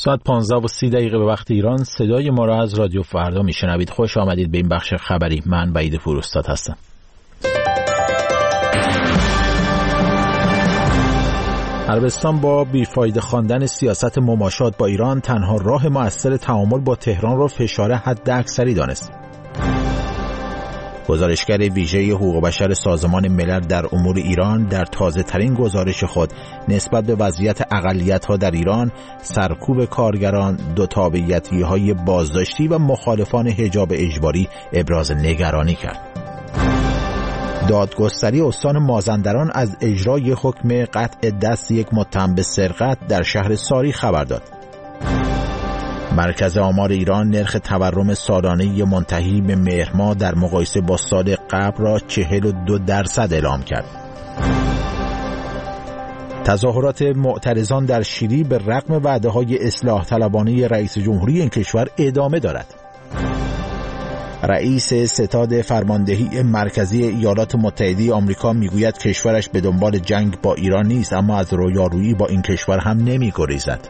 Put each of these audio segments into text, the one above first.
ساعت 15:30 به وقت ایران صدای ما را از رادیو فردا میشنوید. خوش آمدید به این بخش خبری. من وحید پوراستاد هستم. عربستان با بیفایده خواندن سیاست مماشات با ایران تنها راه مؤثر تعامل با تهران را فشار حداکثری دانست. گزارشگر ویژه حقوق بشر سازمان ملل در امور ایران در تازه‌ترین گزارش خود نسبت به وضعیت اقلیت‌ها در ایران، سرکوب کارگران، دو تابعیتی‌های بازداشتی و مخالفان حجاب اجباری ابراز نگرانی کرد. دادگستری استان مازندران از اجرای حکم قطع دست یک متهم به سرقت در شهر ساری خبر داد. مرکز آمار ایران نرخ تورم سالانه منتهی به مهر ماه در مقایسه با سال قبل را 42% اعلام کرد. تظاهرات معترضان در شیلی به رغم وعده‌های اصلاح طلبانه رئیس جمهوری این کشور ادامه دارد. رئیس ستاد فرماندهی مرکزی ایالات متحده آمریکا میگوید کشورش به دنبال جنگ با ایران نیست، اما از رویارویی با این کشور هم نمی‌گریزد.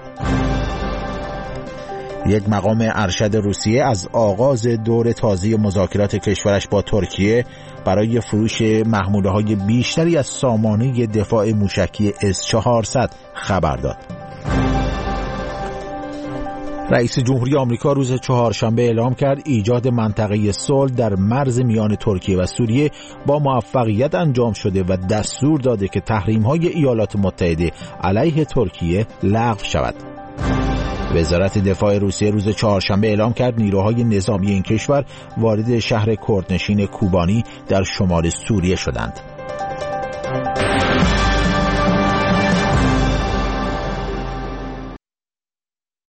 یک مقام ارشد روسیه از آغاز دور تازه مذاکرات کشورش با ترکیه برای فروش محموله‌های بیشتری از سامانه دفاع موشکی S-400 خبر داد. رئیس جمهوری آمریکا روز چهارشنبه اعلام کرد ایجاد منطقه صلح در مرز میان ترکیه و سوریه با موفقیت انجام شده و دستور داده که تحریم‌های ایالات متحده علیه ترکیه لغو شود. وزارت دفاع روسیه روز چهارشنبه اعلام کرد نیروهای نظامی این کشور وارد شهر کردنشین کوبانی در شمال سوریه شدند.